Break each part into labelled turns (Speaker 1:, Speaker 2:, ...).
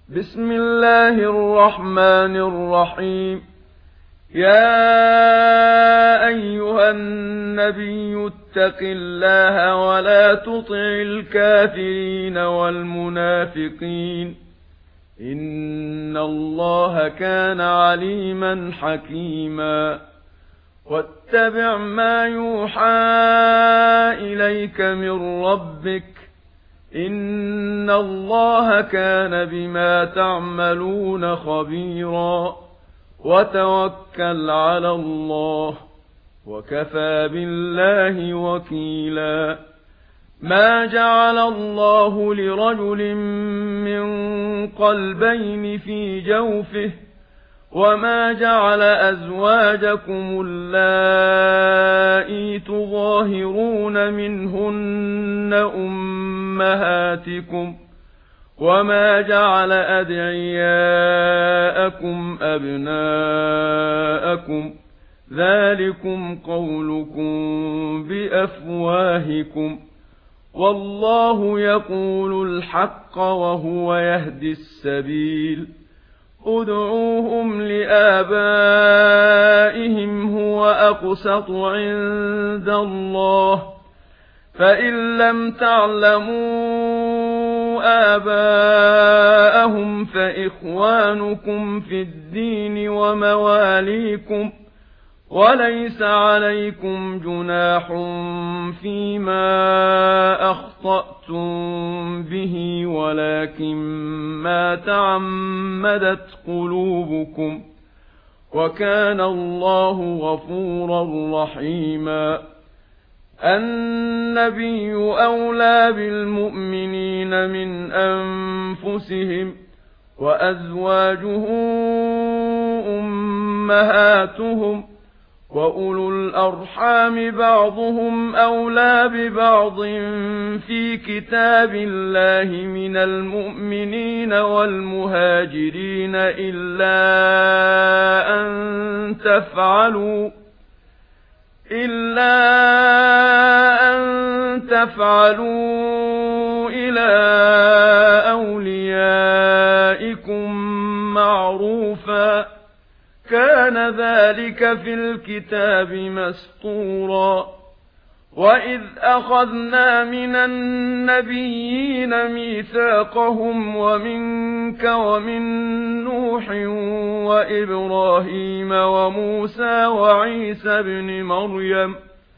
Speaker 1: بسم الله الرحمن الرحيم. يا أيها النبي اتق الله ولا تطع الكافرين والمنافقين إن الله كان عليما حكيما. واتبع ما يوحى إليك من ربك إن الله كان بما تعملون خبيرا. وتوكل على الله وكفى بالله وكيلا. ما جعل الله لرجل من قلبين في جوفه وما جعل أزواجكم اللائي تظاهرون منهن أمهاتكم وما جعل أدعياءكم أبناءكم ذلكم قولكم بأفواهكم والله يقول الحق وهو يهدي السبيل. ادعوهم لآبائهم هو أقسط عند الله فإن لم تعلموا آباءهم فإخوانكم في الدين ومواليكم وليس عليكم جناح فيما أخطأتم به ولكن ما تعمدت قلوبكم وكان الله غفورا رحيما. النبي أولى بالمؤمنين من أنفسهم وأزواجه أمهاتهم وأولو الأرحام بعضهم أولى ببعض في كتاب الله من المؤمنين والمهاجرين إلا أن تفعلوا إلى أوليائكم معروفا كان ذلك في الكتاب مسطورا. وإذ أخذنا من النبيين ميثاقهم ومنك ومن نوح وإبراهيم وموسى وعيسى ابن مريم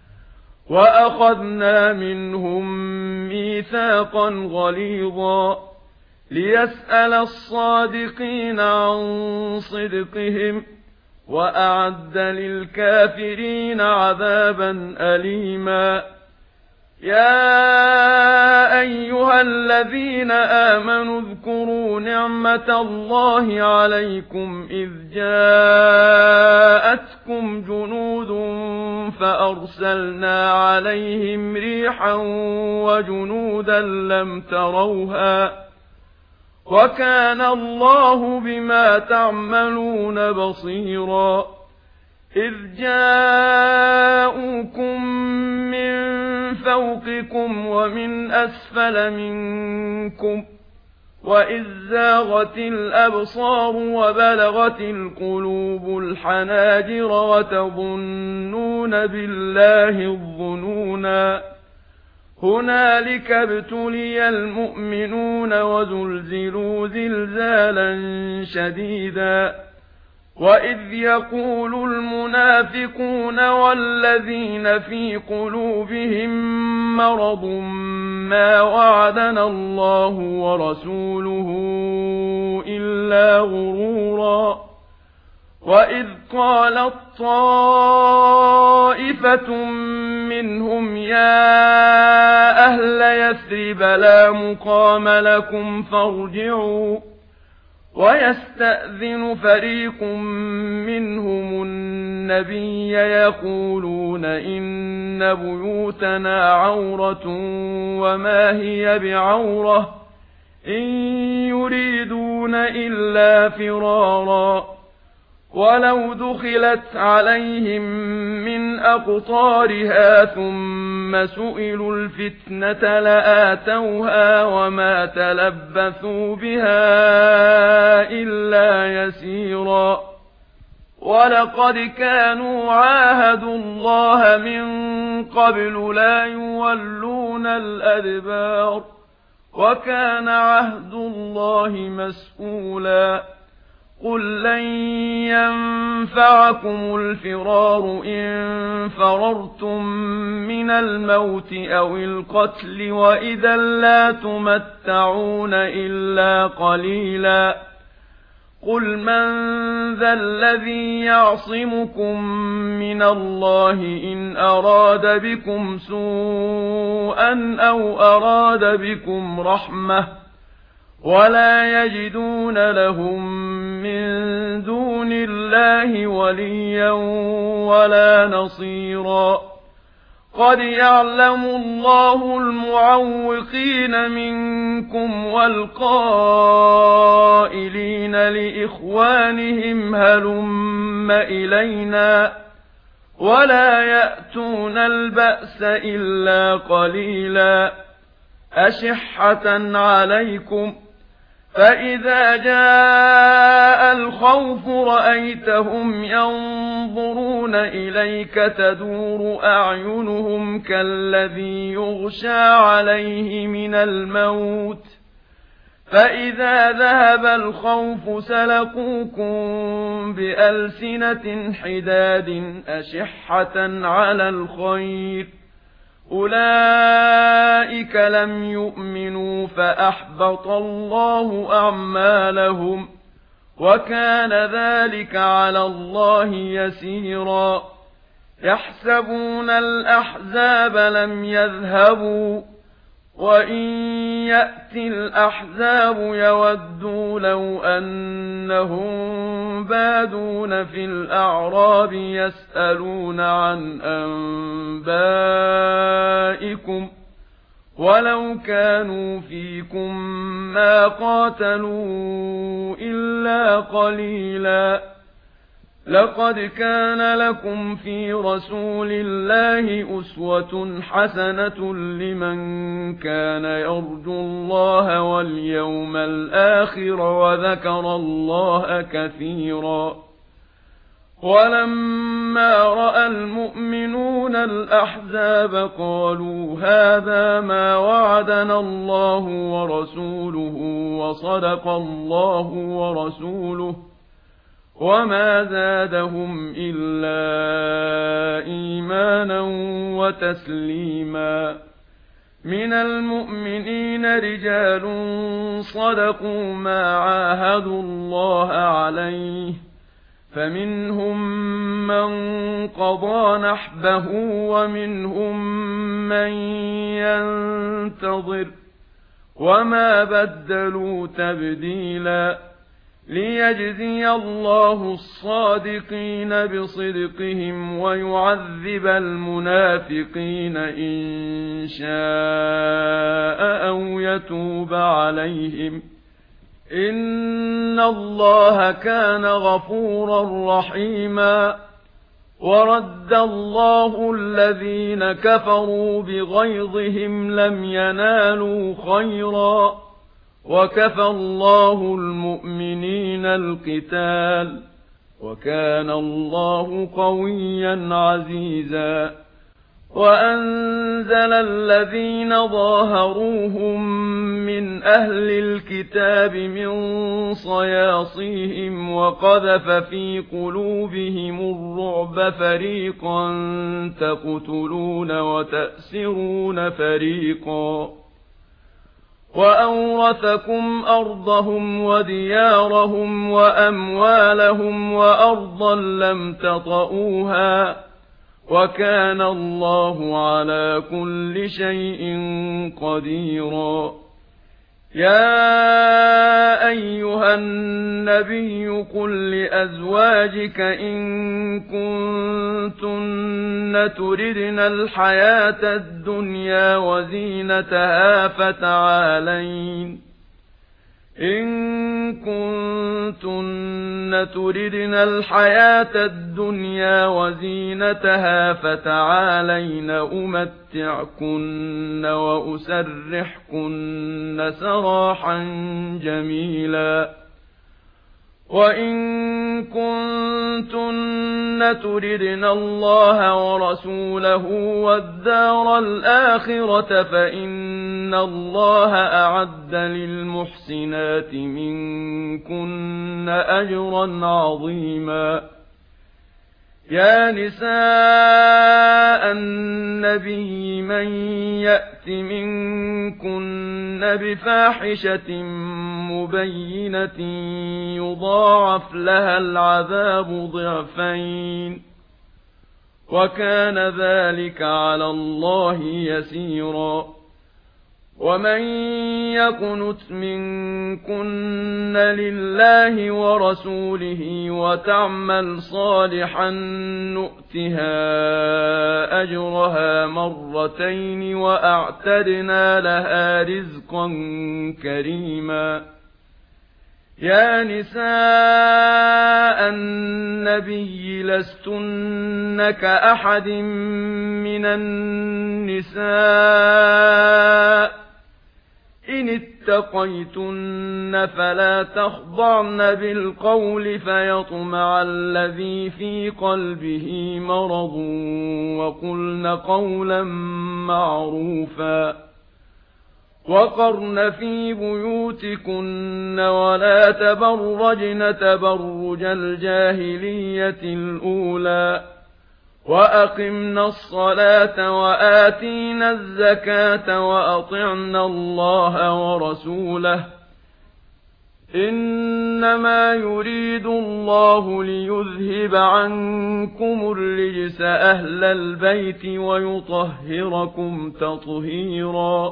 Speaker 1: وأخذنا منهم ميثاقا غليظا ليسأل الصادقين عن صدقهم وأعد للكافرين عذابا أليما. يا أيها الذين آمنوا اذكروا نعمة الله عليكم إذ جاءتكم جنود فأرسلنا عليهم ريحا وجنودا لم تروها وكان الله بما تعملون بصيرا. إذ جاءوكم من فوقكم ومن أسفل منكم وإذ زاغت الأبصار وبلغت القلوب الحناجر وتظنون بالله الظنونا. هنالك ابتلي المؤمنون وزلزلوا زلزالا شديدا. وإذ يقول المنافقون والذين في قلوبهم مرض ما وعدنا الله ورسوله إلا غرورا. وإذ قالت طائفة منهم يا أهل يثرب لا مقام لكم فارجعوا ويستأذن فريق منهم النبي يقولون إن بيوتنا عورة وما هي بعورة إن يريدون إلا فرارا. ولو دخلت عليهم من أقطارها ثم سئلوا الفتنة لآتوها وما تلبثوا بها إلا يسيرا ولقد كانوا عاهدوا الله من قبل لا يولون الأدبار وكان عهد الله مسئولا قل لن ينفعكم الفرار إن فررتم من الموت أو القتل وإذا لا تمتعون إلا قليلا قل من ذا الذي يعصمكم من الله إن أراد بكم سوءا أو أراد بكم رحمة ولا يجدون لهم من دون الله وليا ولا نصيرا قد يعلم الله المعوقين منكم والقائلين لإخوانهم هلم إلينا ولا يأتون البأس إلا قليلا أشحة عليكم فإذا جاء الخوف رأيتهم ينظرون إليك تدور أعينهم كالذي يغشى عليه من الموت فإذا ذهب الخوف سلقوكم بألسنة حداد أشحة على الخير أولئك لم يؤمنوا فأحبط الله أعمالهم وكان ذلك على الله يسيرا يحسبون الأحزاب لم يذهبوا وإن يأتي الأحزاب يودوا لو أنهم بادون في الأعراب يسألون عن أنبائكم ولو كانوا فيكم ما قاتلوا إلا قليلا لقد كان لكم في رسول الله أسوة حسنة لمن كان يرجو الله واليوم الآخر وذكر الله كثيرا ولما رأى المؤمنون الأحزاب قالوا هذا ما وعدنا الله ورسوله وصدق الله ورسوله وما زادهم إلا إيمانا وتسليما من المؤمنين رجال صدقوا ما عاهدوا الله عليه فمنهم من قضى نحبه ومنهم من ينتظر وما بدلوا تبديلا ليجزي الله الصادقين بصدقهم ويعذب المنافقين إن شاء أو يتوب عليهم إن الله كان غفورا رحيما ورد الله الذين كفروا بغيظهم لم ينالوا خيرا وكفى الله المؤمنين القتال وكان الله قويا عزيزا وأنزل الذين ظاهروهم من أهل الكتاب من صياصيهم وقذف في قلوبهم الرعب فريقا تقتلون وتأسرون فريقا وأورثكم أرضهم وديارهم وأموالهم وأرضا لم تطئوها وكان الله على كل شيء قديرا يا أيها النبي قل لأزواجك إن كنتن تردن الحياة الدنيا وزينتها فتعالين إن كنتن تردن الحياة الدنيا وزينتها فتعالين أمتعكن وأسرحكن سراحا جميلا وإن كنتن تردن الله ورسوله والدار الآخرة فإن الله أعد للمحسنات منكن أجرا عظيما يا نساء النبي من يأت منكن بفاحشة مبينة يضاعف لها العذاب ضعفين وكان ذلك على الله يسيرا ومن يقنت منكن لله ورسوله وتعمل صالحا نؤتها أجرها مرتين وأعتدنا لها رزقا كريما يا نساء النبي لستن كأحد من النساء إن اتقيتن فلا تخضعن بالقول فيطمع الذي في قلبه مرض وقلن قولا معروفا وقرن في بيوتكن ولا تبرجن تبرج الجاهلية الأولى وأقمنا الصلاة وآتينا الزكاة وأطعنا الله ورسوله إنما يريد الله ليذهب عنكم الرجس أهل البيت ويطهركم تطهيرا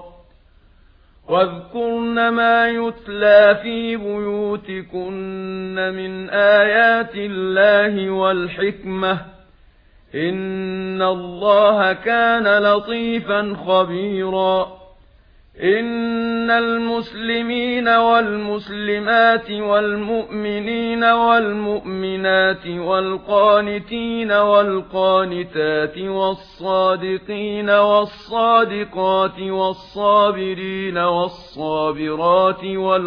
Speaker 1: واذكرن ما يتلى في بيوتكن من آيات الله والحكمة إن الله كان لطيفا خبيرا إن المسلمين والمسلمات والمؤمنين والمؤمنات والقانتين والقانتات والصادقين والصادقات والصابرين والصابرات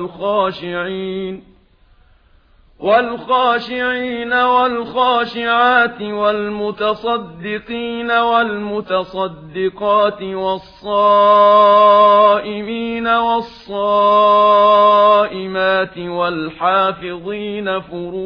Speaker 1: والخاشعين والخاشعات والمتصدقين والمتصدقات والصائمين والصائمات والحافظين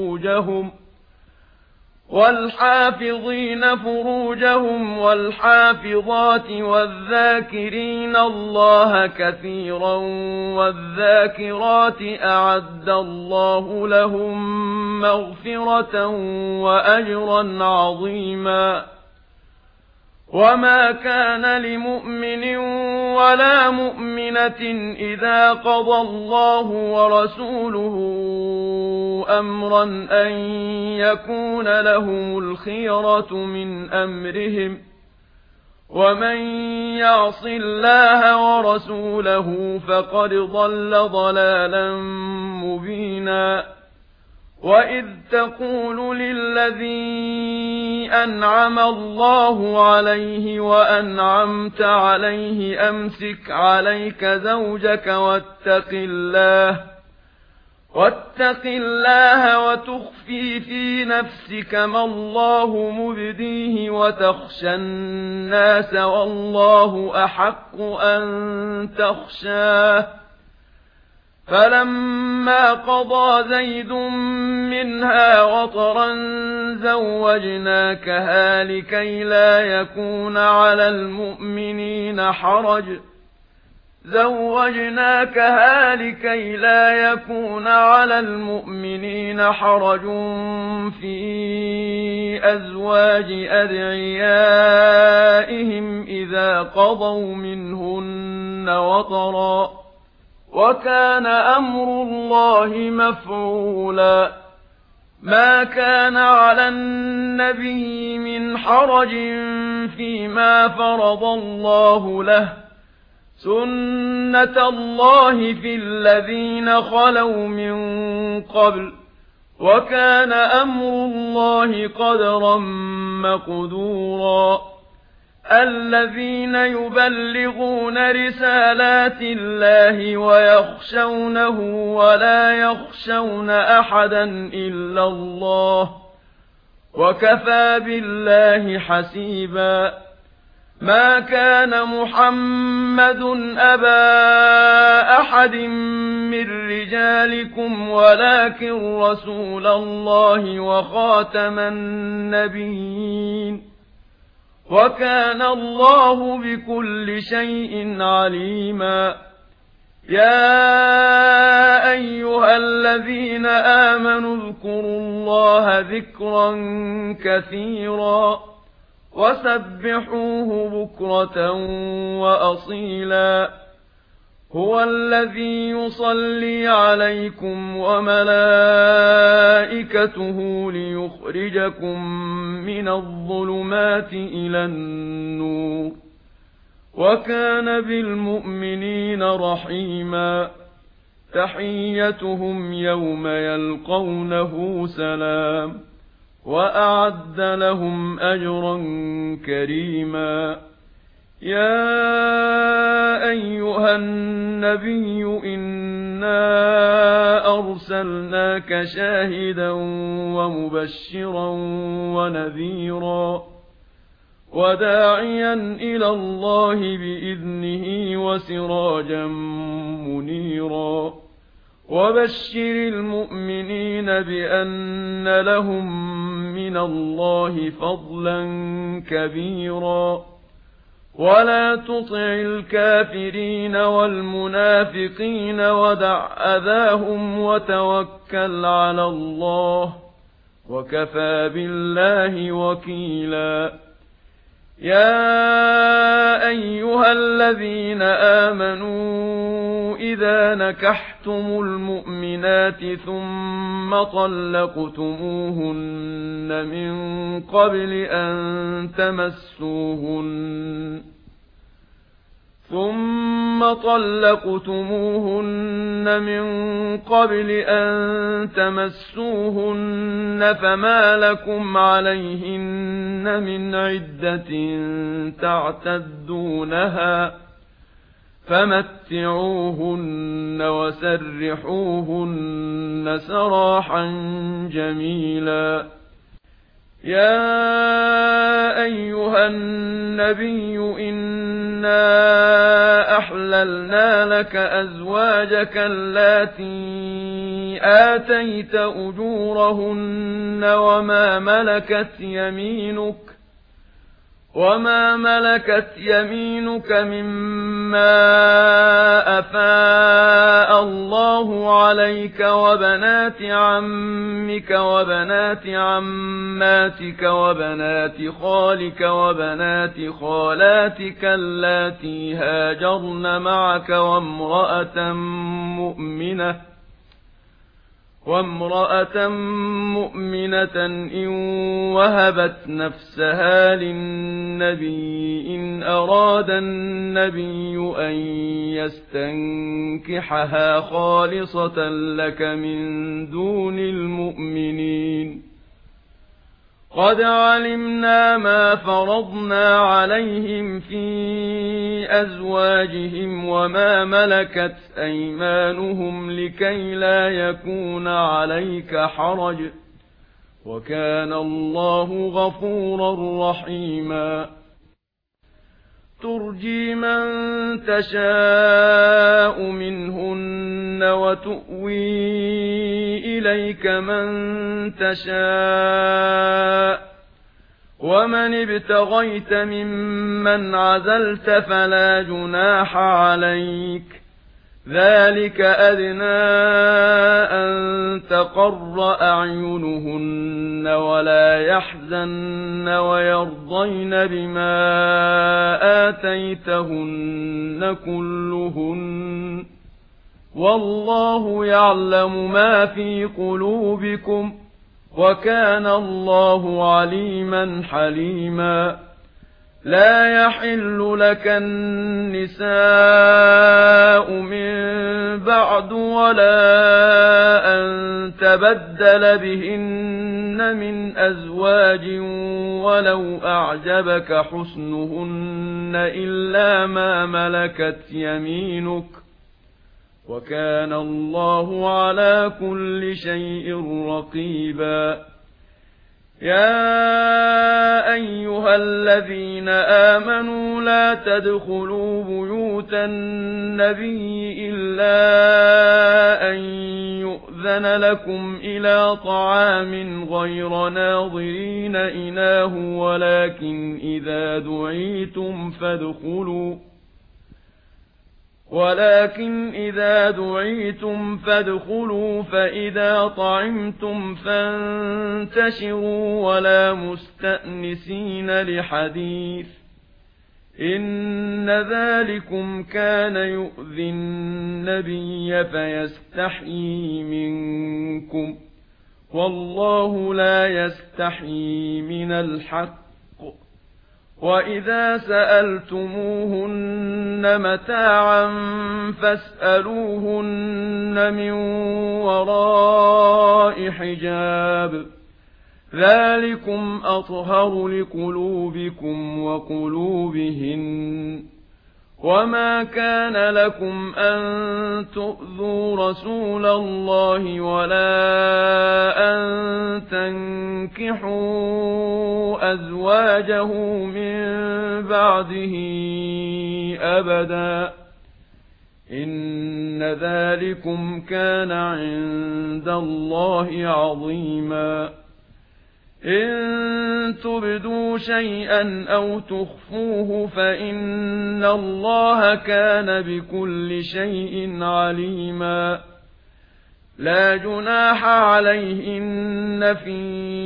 Speaker 1: فروجهم والحافظات والذاكرين الله كثيرا والذاكرات أعد الله لهم مغفرة وأجرا عظيما وما كان لمؤمن ولا مؤمنة إذا قضى الله ورسوله أمرا أن يكون لهم الخيرة من أمرهم ومن يعص الله ورسوله فقد ضل ضلالا مبينا وإذ تقول للذي أنعم الله عليه وأنعمت عليه أمسك عليك زوجك واتق الله وتخفي في نفسك ما الله مبديه وتخشى الناس والله أحق أن تخشاه فلما قضى زيد منها وطرا زوجناكها لكي لا يكون على المؤمنين حرج في أزواج أدعيائهم إذا قضوا منهن وطرا وكان أمر الله مفعولا ما كان على النبي من حرج فيما فرض الله له سنة الله في الذين خلوا من قبل وكان أمر الله قدرا مقدورا الذين يبلغون رسالات الله ويخشونه ولا يخشون أحدا إلا الله وكفى بالله حسيبا ما كان محمد أبا أحد من رجالكم ولكن رسول الله وخاتم النبيين وكان الله بكل شيء عليما يا أيها الذين آمنوا اذكروا الله ذكرا كثيرا وسبحوه بكرة وأصيلا هو الذي يصلي عليكم وملائكته ليخرجكم من الظلمات إلى النور وكان بالمؤمنين رحيما تحيتهم يوم يلقونه سلام وأعد لهم أجرا كريما يا أيها النبي إنا أرسلناك شاهدا ومبشرا ونذيرا وداعيا إلى الله بإذنه وسراجا منيرا وبشر المؤمنين بأن لهم من الله فضلا كبيرا ولا تطع الكافرين والمنافقين ودع أذاهم وتوكل على الله وكفى بالله وكيلا يا أيها الذين آمنوا إذا نكحتم المؤمنات ثم طلقتموهن من قبل أن تمسوهن فما لكم عليهن من عدة تعتدونها فمتعوهن وسرحوهن سراحا جميلا يا أيها النبي إنا أحللنا لك أزواجك اللاتي آتيت أجورهن وما ملكت يمينك مما أفاء الله عليك وبنات عمك وبنات عماتك وبنات خالك وبنات خالاتك اللاتي هاجرن معك وامرأة مؤمنة إن وهبت نفسها للنبي إن أراد النبي أن يستنكحها خالصة لك من دون المؤمنين قد علمنا ما فرضنا عليهم في أزواجهم وما ملكت أيمانهم لكي لا يكون عليك حرج وكان الله غفورا رحيما ترجي من تشاء منهن وتؤوي إليك من تشاء ومن ابتغيت ممن عزلت فلا جناح عليك ذلك أدنى أن تقر أعينهن ولا يحزن ويرضين بما آتيتهن كلهن والله يعلم ما في قلوبكم وكان الله عليما حليما لا يحل لك النساء من بعد ولا أن تبدل بهن من أزواج ولو أعجبك حسنهن إلا ما ملكت يمينك وكان الله على كل شيء رقيبا يا أيها الذين آمنوا لا تدخلوا بيوت النبي إلا أن يؤذن لكم إلى طعام غير ناظرين إناه ولكن إذا دعيتم فادخلوا فإذا طعمتم فانتشروا ولا مستأنسين لحديث إن ذلكم كان يؤذي النبي فيستحيي منكم والله لا يستحيي من الحق وإذا سألتموهن متاعا فاسألوهن من وراء حجاب ذلكم أطهر لقلوبكم وقلوبهن وما كان لكم أن تؤذوا رسول الله ولا أن تنكحوا أزواجه من بعده أبدا إن ذلكم كان عند الله عظيما إن تبدوا شيئا أو تخفوه فإن الله كان بكل شيء عليما لا جناح عليهن في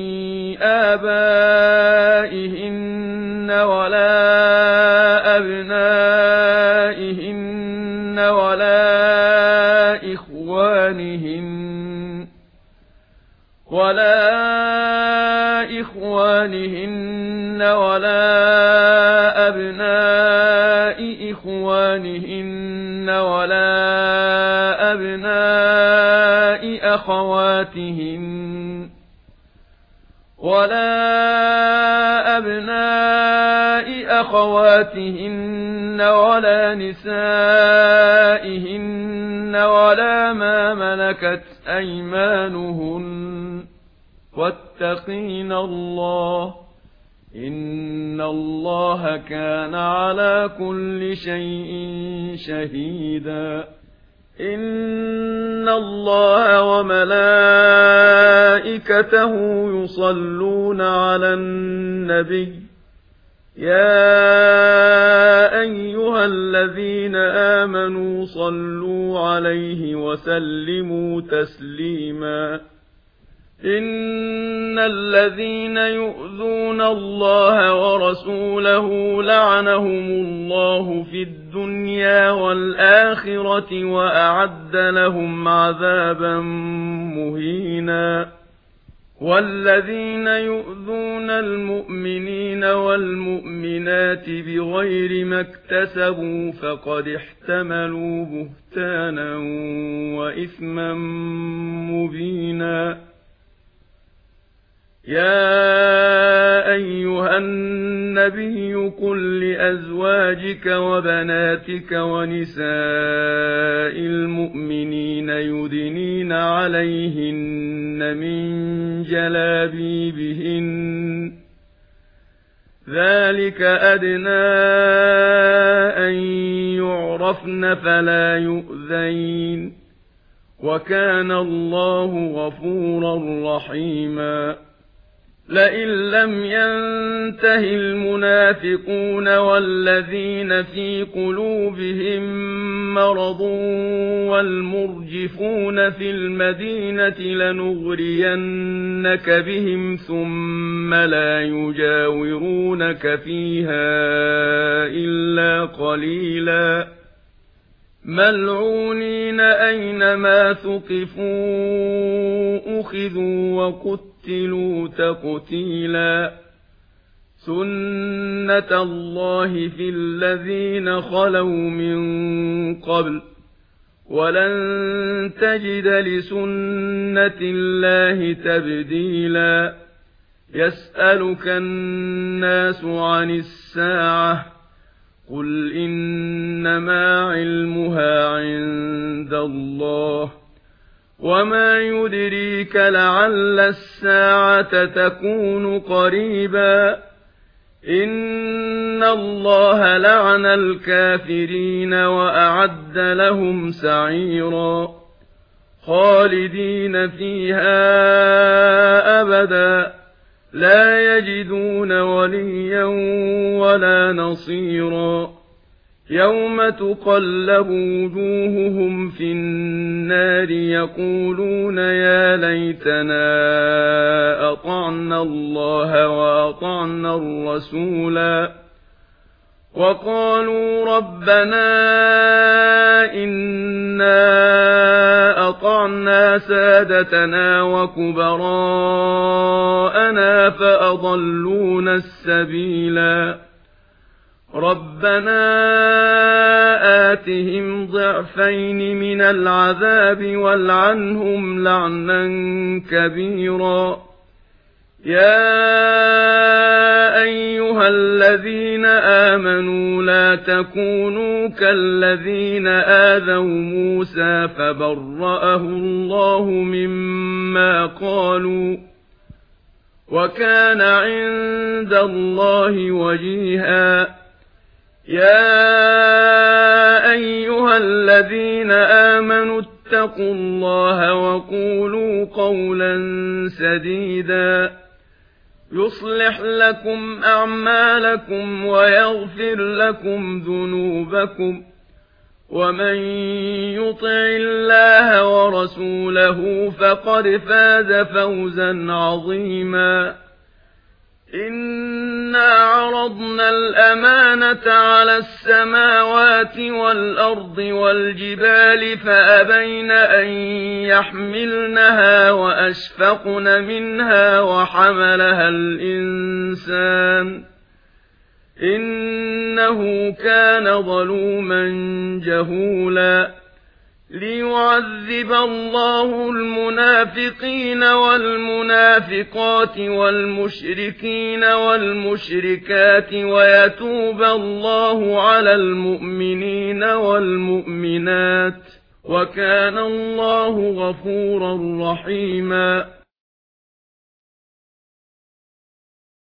Speaker 1: آبائهن ولا أبنائهن ولا إخوانهن ولا أبناء إخوانهن ولا أبناء أخواتهن ولا نسائهن ولا ما ملكت أيمانهن واتقين الله إن الله كان على كل شيء شهيدا إن الله وملائكته يصلون على النبي يا أيها الذين آمنوا صلوا عليه وسلموا تسليما إن الذين يؤذون الله ورسوله لعنهم الله في الدنيا والآخرة وأعد لهم عذابا مهينا والذين يؤذون المؤمنين والمؤمنات بغير ما اكتسبوا فقد احتملوا بهتانا وإثما مبينا يا أيها النبي قل لأزواجك وبناتك ونساء المؤمنين يدنين عليهن من جلابيبهن ذلك أدنى أن يعرفن فلا يؤذين وكان الله غفورا رحيما لئن لم ينته المنافقون والذين في قلوبهم مرض والمرجفون في المدينة لنغرينك بهم ثم لا يجاورونك فيها إلا قليلا ملعونين أينما ثقفوا أخذوا وقتلوا تقتيلا سنة الله في الذين خلوا من قبل ولن تجد لسنة الله تبديلا يسألك الناس عن الساعة قل إنما علمها عند الله وما يدريك لعل الساعة تكون قريبا إن الله لعن الكافرين وأعد لهم سعيرا خالدين فيها أبدا لا يجدون وليا ولا نصيرا يوم تقلب وجوههم في النار يقولون يا ليتنا أطعنا الله وأطعنا الرسولا وقالوا ربنا إنا أطعنا سادتنا وكبراءنا فأضلونا السبيلا ربنا آتهم ضعفين من العذاب والعنهم لعنا كبيرا يا أيها الذين آمنوا لا تكونوا كالذين آذوا موسى فبرأه الله مما قالوا وكان عند الله وجيها يا أيها الذين آمنوا اتقوا الله وقولوا قولا سديدا يصلح لكم أعمالكم ويغفر لكم ذنوبكم ومن يطع الله ورسوله فقد فاز فوزا عظيما إنا عرضنا الأمانة على السماوات والأرض والجبال فأبين أن يحملنها وأشفقن منها وحملها الإنسان إنه كان ظلوما جهولا ليعذب الله المنافقين والمنافقات والمشركين والمشركات ويتوب الله على المؤمنين والمؤمنات وكان الله غفورا رحيما